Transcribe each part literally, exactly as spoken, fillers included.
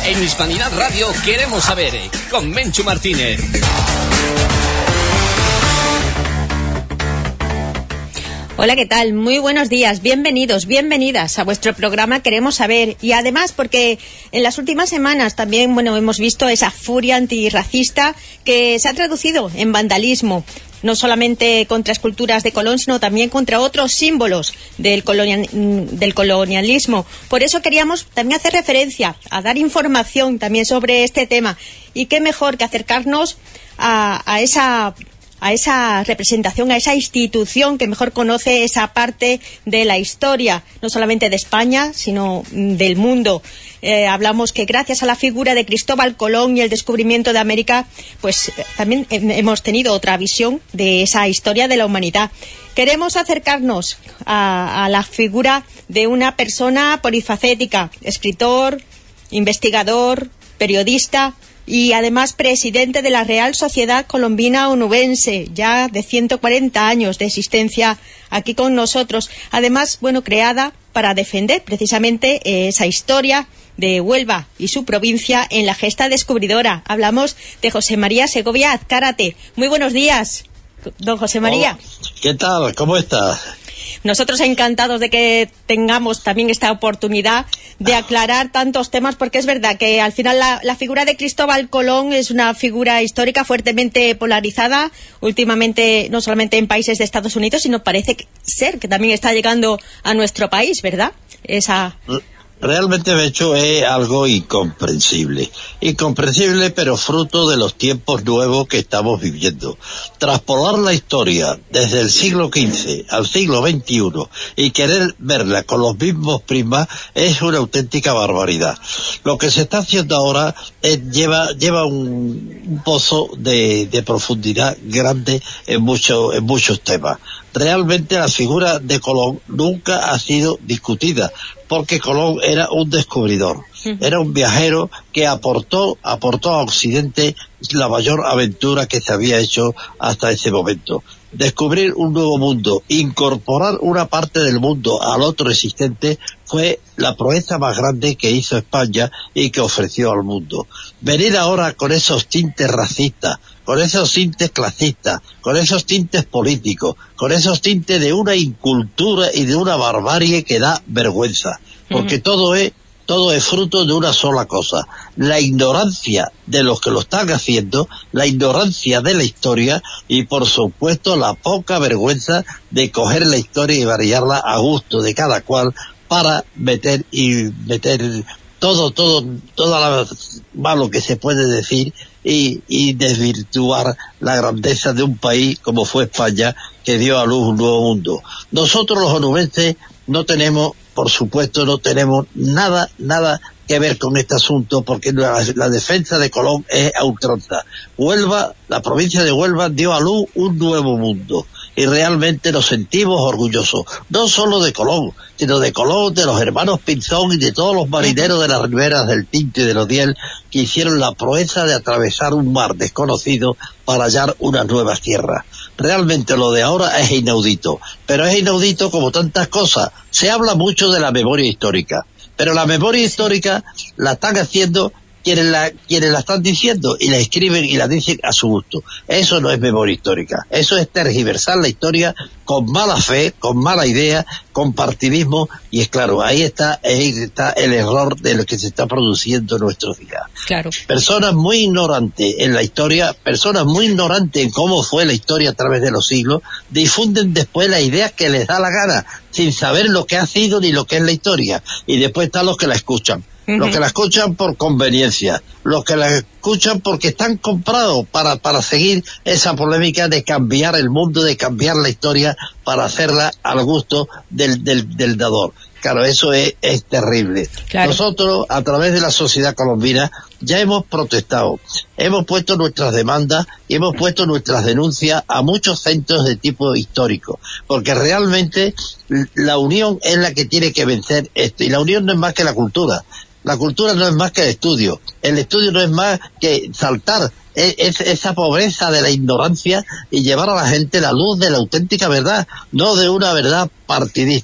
En Hispanidad Radio queremos saber, con Menchu Martínez. Hola, ¿qué tal? Muy buenos días, bienvenidos, bienvenidas a vuestro programa Queremos Saber. Y además porque en las últimas semanas también, bueno, hemos visto esa furia antirracista que se ha traducido en vandalismo, no solamente contra esculturas de Colón, sino también contra otros símbolos del, colonial, del colonialismo. Por eso queríamos también hacer referencia, a dar información también sobre este tema. Y qué mejor que acercarnos a, a esa... a esa representación, a esa institución que mejor conoce esa parte de la historia, no solamente de España, sino del mundo. Eh, hablamos que gracias a la figura de Cristóbal Colón y el descubrimiento de América, pues eh, también eh, hemos tenido otra visión de esa historia de la humanidad. Queremos acercarnos a, a la figura de una persona polifacética, escritor, investigador, periodista, y además presidente de la Real Sociedad Colombina Onubense, ya de ciento cuarenta años de existencia aquí con nosotros. Además, bueno, creada para defender precisamente esa historia de Huelva y su provincia en la gesta descubridora. Hablamos de José María Segovia Azcárate. Muy buenos días, don José María. Hola. ¿Qué tal? ¿Cómo estás? Nosotros encantados de que tengamos también esta oportunidad de aclarar tantos temas, porque es verdad que al final la, la figura de Cristóbal Colón es una figura histórica fuertemente polarizada, últimamente no solamente en países de Estados Unidos, sino parece ser que también está llegando a nuestro país, ¿verdad? Esa... Realmente, de hecho, es algo incomprensible. Incomprensible, pero fruto de los tiempos nuevos que estamos viviendo. Traspolar la historia desde el siglo quince al siglo veintiuno y querer verla con los mismos prismas es una auténtica barbaridad. Lo que se está haciendo ahora es, lleva lleva un, un pozo de, de profundidad grande en, mucho, en muchos temas. Realmente la figura de Colón nunca ha sido discutida, porque Colón era un descubridor, era un viajero que aportó, aportó a Occidente la mayor aventura que se había hecho hasta ese momento. Descubrir un nuevo mundo, incorporar una parte del mundo al otro existente, fue la proeza más grande que hizo España y que ofreció al mundo. Venir ahora con esos tintes racistas, con esos tintes clasistas, con esos tintes políticos, con esos tintes de una incultura y de una barbarie que da vergüenza, porque uh-huh. todo es todo es fruto de una sola cosa: la ignorancia de los que lo están haciendo, la ignorancia de la historia y, por supuesto, la poca vergüenza de coger la historia y variarla a gusto de cada cual para meter y meter todo, todo, todo lo malo que se puede decir y, y desvirtuar la grandeza de un país como fue España, que dio a luz un nuevo mundo. Nosotros los onubenses no tenemos, por supuesto, no tenemos nada, nada que ver con este asunto, porque la, la defensa de Colón es a ultranza. Huelva, la provincia de Huelva dio a luz un nuevo mundo, y realmente nos sentimos orgullosos, no solo de Colón, sino de Colón, de los hermanos Pinzón y de todos los marineros de las riberas del Tinto y de los Diel, que hicieron la proeza de atravesar un mar desconocido para hallar unas nuevas tierras. Realmente lo de ahora es inaudito, pero es inaudito como tantas cosas. Se habla mucho de la memoria histórica, pero la memoria histórica la están haciendo quienes la, quienes la están diciendo y la escriben y la dicen a su gusto. Eso no es memoria histórica, eso es tergiversar la historia con mala fe, con mala idea, con partidismo, y es claro, ahí está, ahí está el error de lo que se está produciendo en nuestros días. Claro. Personas muy ignorantes en la historia, personas muy ignorantes en cómo fue la historia a través de los siglos, difunden después las ideas que les da la gana, sin saber lo que ha sido ni lo que es la historia, y después están los que la escuchan. Uh-huh. Los que la escuchan por conveniencia, los que la escuchan porque están comprados para, para seguir esa polémica de cambiar el mundo, de cambiar la historia para hacerla al gusto del, del, del dador. Claro, eso es, es terrible. Claro. Nosotros, a través de la sociedad colombina, ya hemos protestado, hemos puesto nuestras demandas y hemos puesto nuestras denuncias a muchos centros de tipo histórico, porque realmente la unión es la que tiene que vencer esto, y la unión no es más que la cultura. La cultura no es más que el estudio, el estudio no es más que saltar es, es esa pobreza de la ignorancia y llevar a la gente la luz de la auténtica verdad, no de una verdad partidista.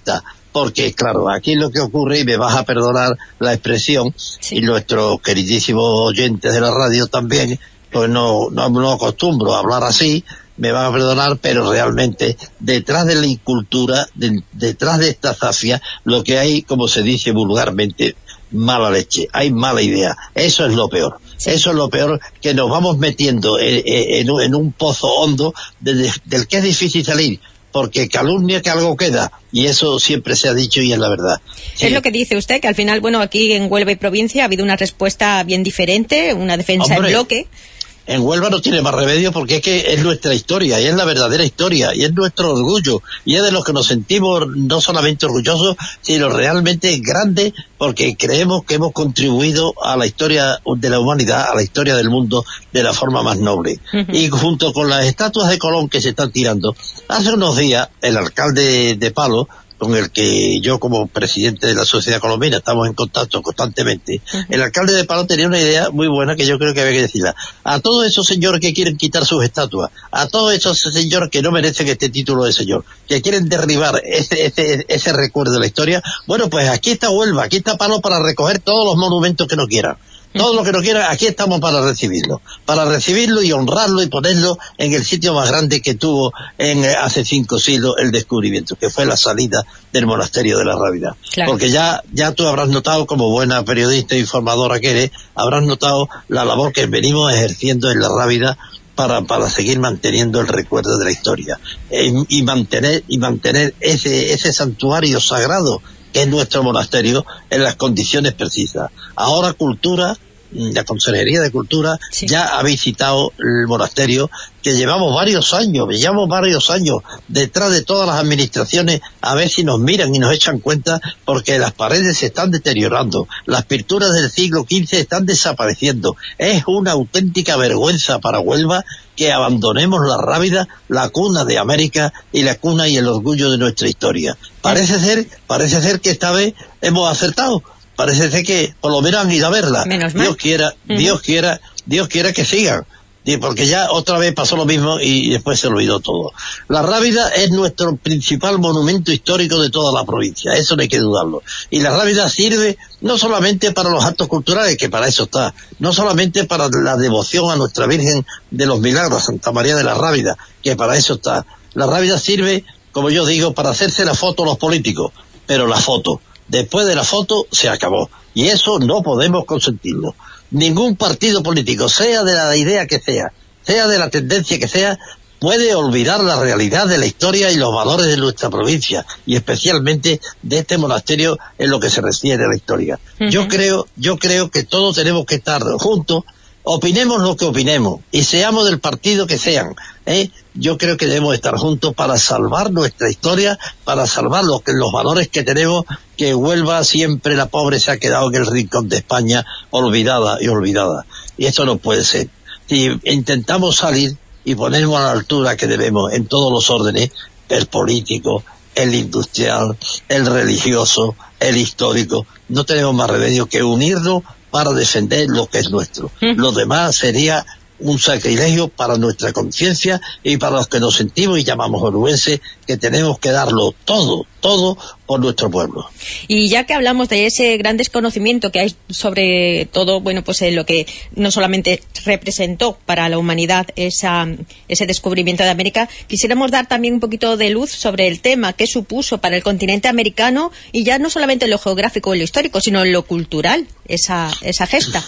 porque claro, aquí lo que ocurre, y me vas a perdonar la expresión, sí. y nuestros queridísimos oyentes de la radio también, pues no, no, no acostumbro a hablar así, me van a perdonar, pero realmente detrás de la incultura, de, detrás de esta zafia, lo que hay, como se dice vulgarmente, mala leche, hay mala idea, eso es lo peor, sí. eso es lo peor, que nos vamos metiendo en, en, en un pozo hondo de, del que es difícil salir, porque calumnia que algo queda, y eso siempre se ha dicho y es la verdad. Sí. Es lo que dice usted, que al final, bueno, aquí en Huelva y provincia ha habido una respuesta bien diferente, una defensa Hombre, en bloque. En Huelva no tiene más remedio porque es que es nuestra historia, y es la verdadera historia, y es nuestro orgullo, y es de los que nos sentimos no solamente orgullosos, sino realmente grandes, porque creemos que hemos contribuido a la historia de la humanidad, a la historia del mundo, de la forma más noble. Uh-huh. Y junto con las estatuas de Colón que se están tirando, hace unos días el alcalde de Palo, con el que yo como presidente de la sociedad colombiana estamos en contacto constantemente, uh-huh. el alcalde de Palo tenía una idea muy buena que yo creo que había que decirla. A todos esos señores que quieren quitar sus estatuas, a todos esos señores que no merecen este título de señor, que quieren derribar ese, ese, ese recuerdo de la historia, bueno, pues aquí está Huelva, aquí está Palo para recoger todos los monumentos que no quieran. Todo lo que no quiera, aquí estamos para recibirlo, para recibirlo y honrarlo y ponerlo en el sitio más grande que tuvo en eh, hace cinco siglos el descubrimiento, que fue la salida del monasterio de la Rábida. Claro. Porque ya ya tú habrás notado, como buena periodista e informadora que eres, habrás notado la labor que venimos ejerciendo en la Rábida para para seguir manteniendo el recuerdo de la historia eh, y mantener y mantener ese ese santuario sagrado que es nuestro monasterio, en las condiciones precisas. Ahora Cultura, la Consejería de Cultura, sí. ya ha visitado el monasterio, que llevamos varios años, llevamos varios años detrás de todas las administraciones a ver si nos miran y nos echan cuenta, porque las paredes se están deteriorando, las pinturas del siglo quince están desapareciendo. Es una auténtica vergüenza para Huelva que abandonemos la Rábida, la cuna de América y la cuna y el orgullo de nuestra historia. Parece ser, parece ser que esta vez hemos acertado. Parece ser que por lo menos han ido a verla. Menos mal. Dios quiera, uh-huh. Dios quiera, Dios quiera que sigan. Porque ya otra vez pasó lo mismo y después se olvidó todo. La Rábida es nuestro principal monumento histórico de toda la provincia, eso no hay que dudarlo. Y la Rábida sirve no solamente para los actos culturales, que para eso está, no solamente para la devoción a nuestra Virgen de los Milagros, Santa María de la Rábida, que para eso está. La Rábida sirve, como yo digo, para hacerse la foto a los políticos, pero la foto, después de la foto, se acabó. Y eso no podemos consentirlo. Ningún partido político, sea de la idea que sea, sea de la tendencia que sea, puede olvidar la realidad de la historia y los valores de nuestra provincia, y especialmente de este monasterio en lo que se refiere a la historia. Uh-huh. Yo creo, yo creo que todos tenemos que estar juntos, opinemos lo que opinemos, y seamos del partido que sean, ¿eh? Yo creo que debemos estar juntos para salvar nuestra historia, para salvar los, los valores que tenemos, que Huelva siempre la pobre se ha quedado en el rincón de España, olvidada y olvidada. Y esto no puede ser. Si intentamos salir y ponernos a la altura que debemos en todos los órdenes, el político, el industrial, el religioso, el histórico, no tenemos más remedio que unirnos para defender lo que es nuestro. ¿Mm? Lo demás sería un sacrilegio para nuestra conciencia y para los que nos sentimos y llamamos onubenses, que tenemos que darlo todo, todo por nuestro pueblo. Y ya que hablamos de ese gran desconocimiento que hay sobre todo, bueno, pues en lo que no solamente representó para la humanidad esa, ese descubrimiento de América, quisiéramos dar también un poquito de luz sobre el tema que supuso para el continente americano, y ya no solamente en lo geográfico o en lo histórico, sino en lo cultural, esa, esa gesta.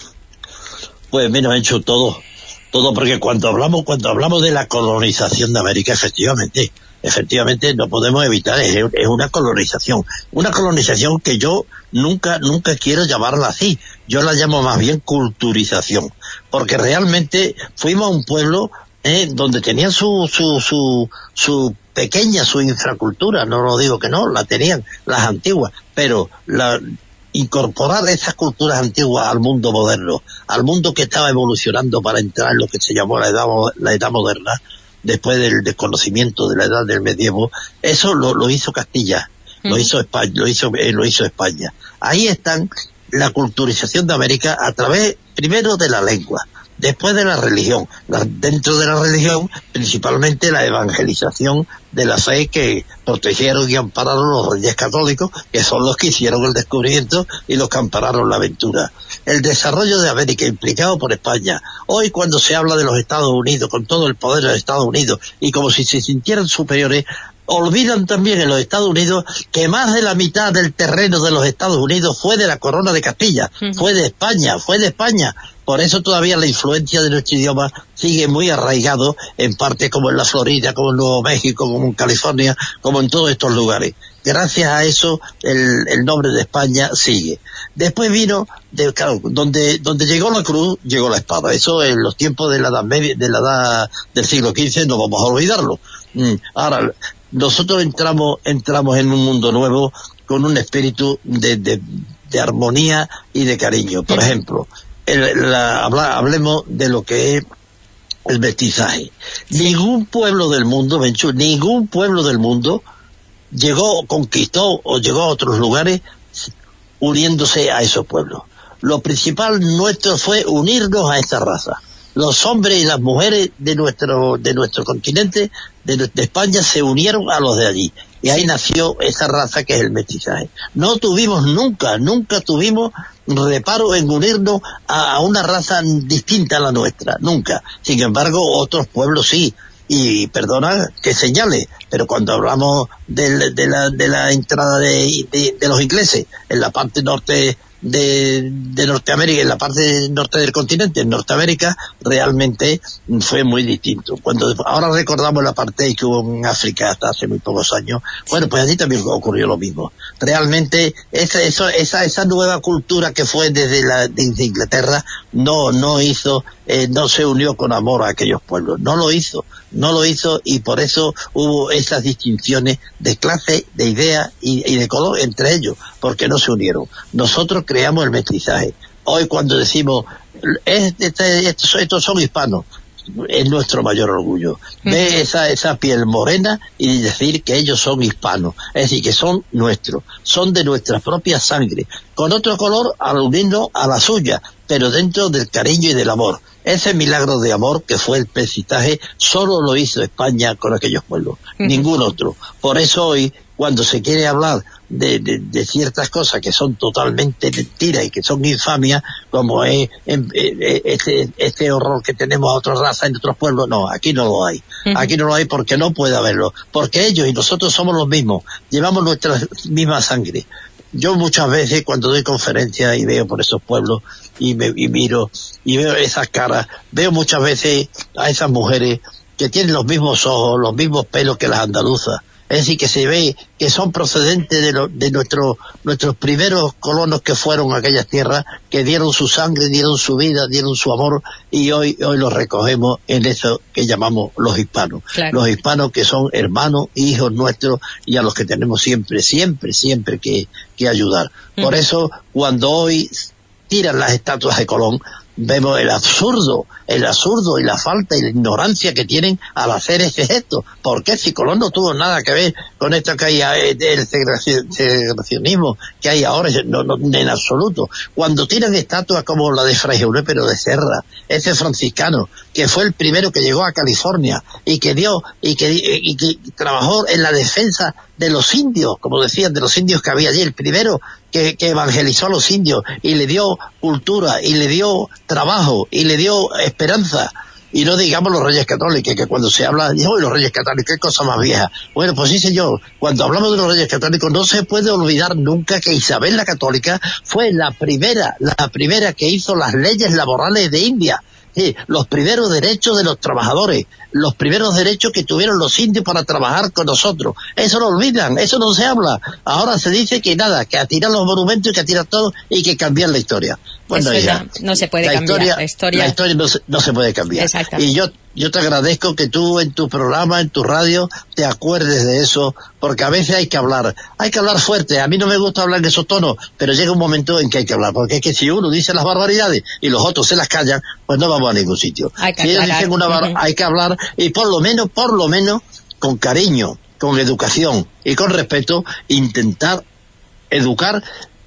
Pues menos hecho todo. Todo, porque cuando hablamos cuando hablamos de la colonización de América, efectivamente, efectivamente no podemos evitar, es, es una colonización, una colonización que yo nunca, nunca quiero llamarla así, yo la llamo más bien culturización, porque realmente fuimos a un pueblo eh, donde tenían su, su, su, su pequeña, su infracultura, no lo digo que no, la tenían las antiguas, pero la incorporar esas culturas antiguas al mundo moderno, al mundo que estaba evolucionando para entrar en lo que se llamó la edad, la edad moderna, después del desconocimiento de la edad del medievo, eso lo, lo hizo Castilla, mm. lo hizo España, lo hizo, eh, lo hizo España. Ahí están la culturización de América a través, primero, de la lengua, Después de la religión, la, dentro de la religión, principalmente la evangelización de la fe que protegieron y ampararon los reyes católicos, que son los que hicieron el descubrimiento y los que ampararon la aventura. El desarrollo de América implicado por España. Hoy cuando se habla de los Estados Unidos, con todo el poder de los Estados Unidos, y como si se sintieran superiores, olvidan también en los Estados Unidos que más de la mitad del terreno de los Estados Unidos fue de la corona de Castilla, uh-huh. fue de España, fue de España. Por eso todavía la influencia de nuestro idioma sigue muy arraigado, en parte como en la Florida, como en Nuevo México, como en California, como en todos estos lugares. Gracias a eso el, el nombre de España sigue. Después vino, de, claro, donde donde llegó la cruz, llegó la espada. Eso en los tiempos de la edad media, de la edad del siglo quince, no vamos a olvidarlo. Mm. Ahora, nosotros entramos entramos en un mundo nuevo con un espíritu de, de, de armonía y de cariño. Por ejemplo, el, la, habla, hablemos de lo que es el mestizaje. Sí. Ningún pueblo del mundo, Menchú, ningún pueblo del mundo llegó, conquistó o llegó a otros lugares uniéndose a esos pueblos. Lo principal nuestro fue unirnos a esa raza. Los hombres y las mujeres de nuestro de nuestro continente, de, de España, se unieron a los de allí. Y ahí nació esa raza que es el mestizaje. No tuvimos nunca, nunca tuvimos reparo en unirnos a, a una raza distinta a la nuestra, nunca. Sin embargo, otros pueblos sí. Y perdona que señale, pero cuando hablamos de, de, la, de la entrada de, de, de los ingleses en la parte norte de, de Norteamérica, en la parte norte del continente, en Norteamérica, realmente fue muy distinto. Cuando ahora recordamos la parte que hubo en África hasta hace muy pocos años, bueno, pues allí también ocurrió lo mismo. Realmente esa eso, esa esa nueva cultura que fue desde la desde Inglaterra no no hizo eh, no se unió con amor a aquellos pueblos, no lo hizo. No lo hizo y por eso hubo esas distinciones de clase, de idea y, y de color entre ellos, porque no se unieron. Nosotros creamos el mestizaje. Hoy cuando decimos, este, este, estos, estos son hispanos, es nuestro mayor orgullo. Ve esa, esa piel morena y decir que ellos son hispanos, es decir, que son nuestros, son de nuestra propia sangre, con otro color al unirnos a la suya, pero dentro del cariño y del amor. Ese milagro de amor que fue el mestizaje solo lo hizo España con aquellos pueblos, uh-huh. ningún otro. Por eso hoy, cuando se quiere hablar de, de, de ciertas cosas que son totalmente mentiras y que son infamias, como es en, en, este, este horror que tenemos a otras razas en otros pueblos, no, aquí no lo hay. Uh-huh. Aquí no lo hay porque no puede haberlo. Porque ellos y nosotros somos los mismos, llevamos nuestra misma sangre. Yo muchas veces cuando doy conferencias y veo por esos pueblos y me y miro y veo esas caras, veo muchas veces a esas mujeres que tienen los mismos ojos, los mismos pelos que las andaluzas. Es decir, que se ve que son procedentes de, lo, de nuestro, nuestros primeros colonos que fueron a aquellas tierras, que dieron su sangre, dieron su vida, dieron su amor, y hoy hoy los recogemos en eso que llamamos los hispanos. Claro. Los hispanos que son hermanos, hijos nuestros, y a los que tenemos siempre, siempre, siempre que, que ayudar. Uh-huh. Por eso, cuando hoy tiran las estatuas de Colón, vemos el absurdo, el absurdo y la falta y la ignorancia que tienen al hacer ese gesto. Porque si Colón no tuvo nada que ver con esto que hay, el segregacionismo que hay ahora, no, no, en absoluto. Cuando tiran estatuas como la de Fray Junipero de Serra, ese franciscano, que fue el primero que llegó a California y que dio, y que, y que trabajó en la defensa de los indios, como decían, de los indios que había allí, el primero que, que evangelizó a los indios y le dio cultura y le dio trabajo y le dio esperanza. Y no digamos los Reyes Católicos, que cuando se habla, digo, los Reyes Católicos, qué cosa más vieja. Bueno, pues sí, señor, cuando hablamos de los Reyes Católicos no se puede olvidar nunca que Isabel la Católica fue la primera, la primera que hizo las leyes laborales de India. Sí, los primeros derechos de los trabajadores, los primeros derechos que tuvieron los indios para trabajar con nosotros. Eso lo olvidan, eso no se habla. Ahora se dice que nada, que a tirar los monumentos y que a tirar todo y que cambiar la historia. Bueno, eso ya, no se puede la cambiar. Historia, la historia, la historia no, se, no se puede cambiar. Y yo yo te agradezco que tú en tu programa, en tu radio, te acuerdes de eso, porque a veces hay que hablar, hay que hablar fuerte. A mí no me gusta hablar en esos tonos, pero llega un momento en que hay que hablar, porque es que si uno dice las barbaridades y los otros se las callan, pues no vamos a ningún sitio. Hay que, si ellos dicen una bar- uh-huh. hay que hablar, y por lo menos, por lo menos, con cariño, con educación y con respeto, intentar educar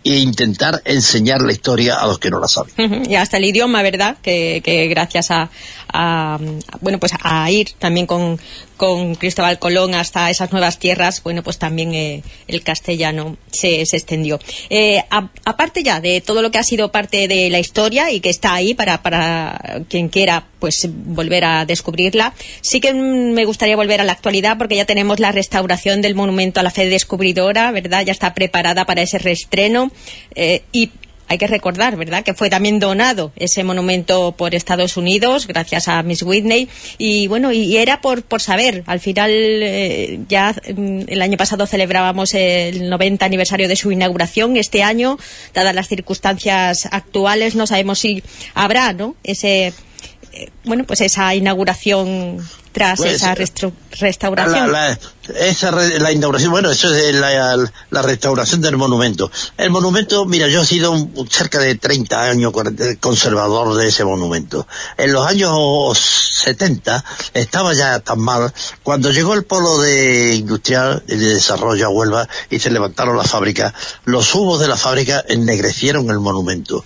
e intentar enseñar la historia a los que no la saben. Uh-huh. Y hasta el idioma, ¿verdad? Que, que gracias a, a, bueno, pues a ir también con, con Cristóbal Colón hasta esas nuevas tierras, bueno, pues también eh, el castellano se, se extendió. Eh, a, aparte ya de todo lo que ha sido parte de la historia y que está ahí para, para quien quiera pues volver a descubrirla, sí que me gustaría volver a la actualidad, porque ya tenemos la restauración del monumento a la fe descubridora, ¿verdad? Ya está preparada para ese reestreno. Eh, y hay que recordar, ¿verdad?, que fue también donado ese monumento por Estados Unidos gracias a Miss Whitney. Y bueno, y era por, por saber, al final eh, ya el año pasado celebrábamos el noventa aniversario de su inauguración. Este año, dadas las circunstancias actuales, no sabemos si habrá, ¿no?, ese eh, bueno, pues esa inauguración tras pues, esa restru- restauración. La, la, esa re, la inauguración, bueno, eso es la, la restauración del monumento. El monumento, mira, yo he sido un, cerca de treinta años conservador de ese monumento. En los años setenta estaba ya tan mal, cuando llegó el polo de industrial de desarrollo a Huelva y se levantaron las fábricas, los humos de la fábrica ennegrecieron el monumento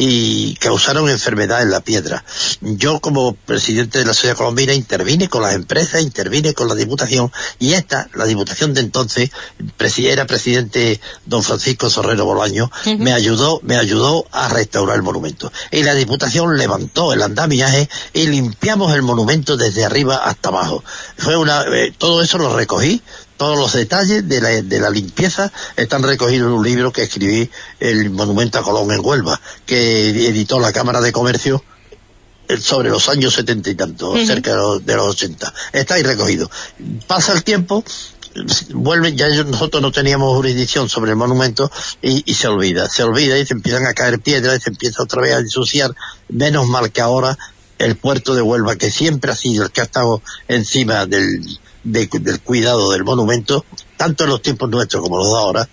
y causaron enfermedad en la piedra. Yo, como presidente de la sociedad colombina, intervine con las empresas, intervine con la Diputación, y esta, la Diputación de entonces, era presidente don Francisco Zorrero Bolaño, uh-huh. me ayudó, me ayudó a restaurar el monumento. Y la Diputación levantó el andamiaje y limpiamos el monumento desde arriba hasta abajo. Fue una, eh, todo eso lo recogí. Todos los detalles de la, de la limpieza están recogidos en un libro que escribí, El Monumento a Colón en Huelva, que editó la Cámara de Comercio sobre los años setenta y tanto, uh-huh. cerca de los, de los ochenta. Está ahí recogido. Pasa el tiempo, vuelven, ya nosotros no teníamos jurisdicción sobre el monumento y, y se olvida, se olvida y se empiezan a caer piedras y se empieza otra vez a ensuciar. Menos mal que ahora el puerto de Huelva, que siempre ha sido el que ha estado encima del, de, del cuidado del monumento, tanto en los tiempos nuestros como los de ahora,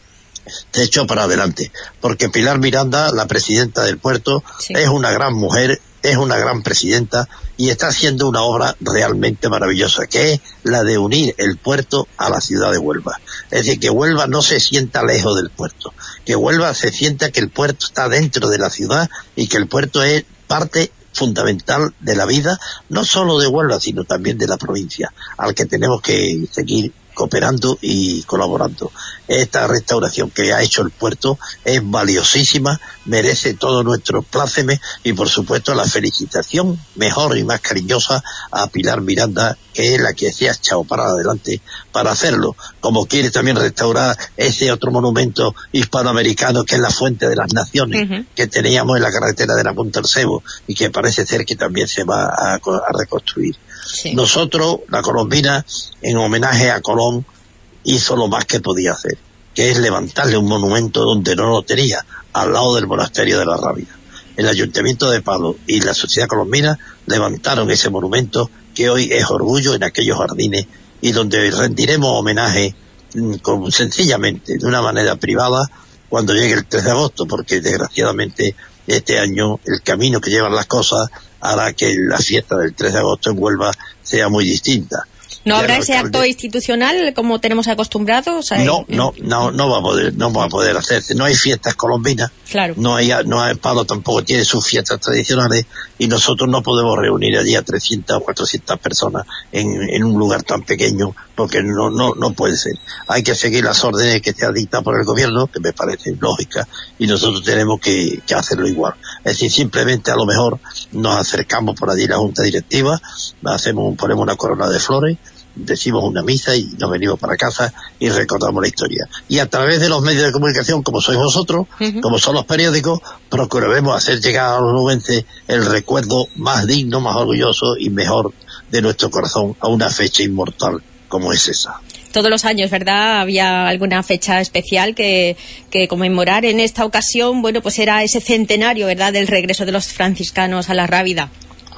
se echó para adelante. Porque Pilar Miranda, la presidenta del puerto, sí. es una gran mujer, es una gran presidenta y está haciendo una obra realmente maravillosa, que es la de unir el puerto a la ciudad de Huelva. Es decir, que Huelva no se sienta lejos del puerto, que Huelva se sienta que el puerto está dentro de la ciudad y que el puerto es parte fundamental de la vida, no solo de Huelva, sino también de la provincia, al que tenemos que seguir cooperando y colaborando. Esta restauración que ha hecho el puerto es valiosísima, merece todo nuestro pláceme y por supuesto la felicitación mejor y más cariñosa a Pilar Miranda, que es la que se ha echado para adelante para hacerlo, como quiere también restaurar ese otro monumento hispanoamericano que es la Fuente de las Naciones, uh-huh. que teníamos en la carretera de la Punta del Cebo y que parece ser que también se va a, a reconstruir. Sí. Nosotros, la colombina, en homenaje a Colón, hizo lo más que podía hacer, que es levantarle un monumento donde no lo tenía, al lado del monasterio de la Rábida. El Ayuntamiento de Palo y la sociedad colombina levantaron ese monumento que hoy es orgullo en aquellos jardines y donde rendiremos homenaje con, sencillamente, de una manera privada, cuando llegue el tres de agosto, porque desgraciadamente este año el camino que llevan las cosas hará que la fiesta del tres de agosto en Huelva sea muy distinta. ¿No habrá ese acto institucional como tenemos acostumbrados? No, no, no, no va a poder, no va a poder hacerse. No hay fiestas colombinas. Claro. No hay, no hay, Palo tampoco tiene sus fiestas tradicionales y nosotros no podemos reunir allí a trescientas o cuatrocientas personas en, en un lugar tan pequeño porque no, no, no puede ser. Hay que seguir las órdenes que se han dictado por el gobierno, que me parecen lógicas, y nosotros tenemos que, que hacerlo igual. Es decir, simplemente a lo mejor nos acercamos por allí a la junta directiva, hacemos, ponemos una corona de flores, decimos una misa y nos venimos para casa y recordamos la historia. Y a través de los medios de comunicación, como sois vosotros, uh-huh. como son los periódicos, procuraremos hacer llegar a los nubenses el recuerdo más digno, más orgulloso y mejor de nuestro corazón a una fecha inmortal como es esa. Todos los años, ¿verdad? Había alguna fecha especial que, que conmemorar. En esta ocasión, bueno, pues era ese centenario, ¿verdad?, del regreso de los franciscanos a la Rábida.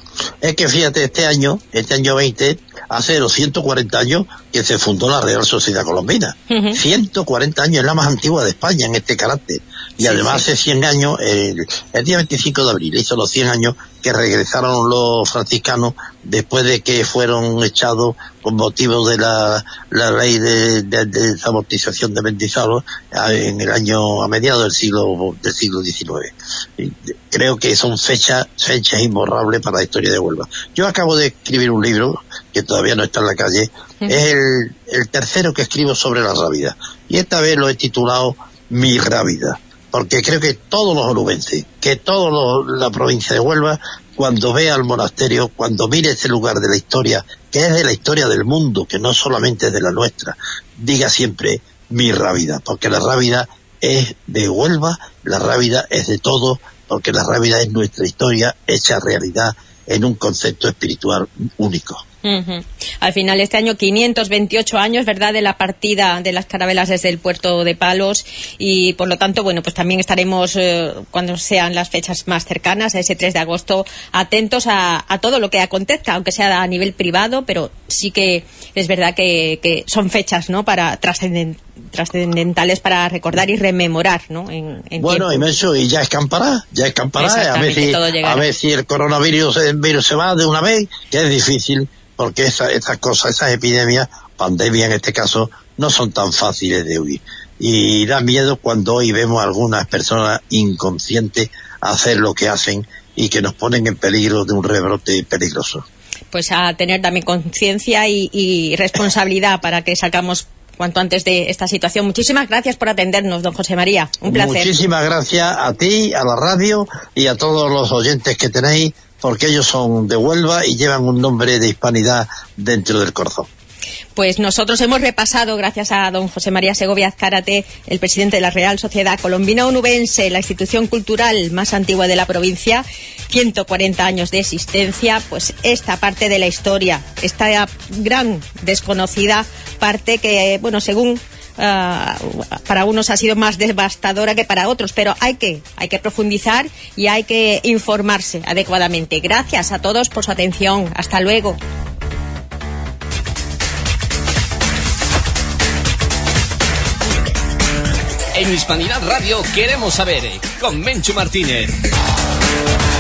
Es que fíjate, este año, este año veinte, hace los ciento cuarenta años que se fundó la Real Sociedad Colombina. Uh-huh. ciento cuarenta años, es la más antigua de España en este carácter. Y sí, además sí. hace cien años, el, el día veinticinco de abril, hizo los cien años que regresaron los franciscanos después de que fueron echados con motivo de la, la ley de, de, de desamortización de Mendizábal en el año, a mediados del siglo, del siglo diecinueve. Y creo que son fechas, fechas imborrables para la historia de Huelva. Yo acabo de escribir un libro, que todavía no está en la calle, uh-huh. es el, el tercero que escribo sobre la Rábida. Y esta vez lo he titulado Mi Rábida, porque creo que todos los onubenses, que toda la provincia de Huelva, cuando vea el monasterio, cuando mire ese lugar de la historia, que es de la historia del mundo, que no solamente es de la nuestra, diga siempre Mi Rábida, porque la Rábida es de Huelva, la Rábida es de todo, porque la Rábida es nuestra historia hecha realidad en un concepto espiritual único. Uh-huh. Al final este año quinientos veintiocho años, ¿verdad?, de la partida de las carabelas desde el puerto de Palos, y por lo tanto, bueno, pues también estaremos eh, cuando sean las fechas más cercanas a ese tres de agosto atentos a, a todo lo que acontezca, aunque sea a nivel privado, pero sí que es verdad que, que son fechas, ¿no?, para trascendent, trascendentales para recordar y rememorar, ¿no? En, en bueno, y eso, y ya escampará, ya escampará, a ver si, a ver si el coronavirus el virus se va de una vez, que es difícil, porque esa, esas cosas, esas epidemias, pandemia en este caso, no son tan fáciles de huir. Y da miedo cuando hoy vemos a algunas personas inconscientes hacer lo que hacen y que nos ponen en peligro de un rebrote peligroso. Pues a tener también conciencia y, y responsabilidad para que sacamos cuanto antes de esta situación. Muchísimas gracias por atendernos, don José María. Un placer. Muchísimas gracias a ti, a la radio y a todos los oyentes que tenéis, porque ellos son de Huelva y llevan un nombre de hispanidad dentro del corazón. Pues nosotros hemos repasado, gracias a don José María Segovia Azcárate, el presidente de la Real Sociedad Colombina Onubense, la institución cultural más antigua de la provincia, ciento cuarenta años de existencia, pues esta parte de la historia, esta gran desconocida parte que, bueno, según Uh, para unos ha sido más devastadora que para otros, pero hay que, hay que profundizar y hay que informarse adecuadamente. Gracias a todos por su atención. Hasta luego. En Hispanidad Radio queremos saber, con Menchu Martínez.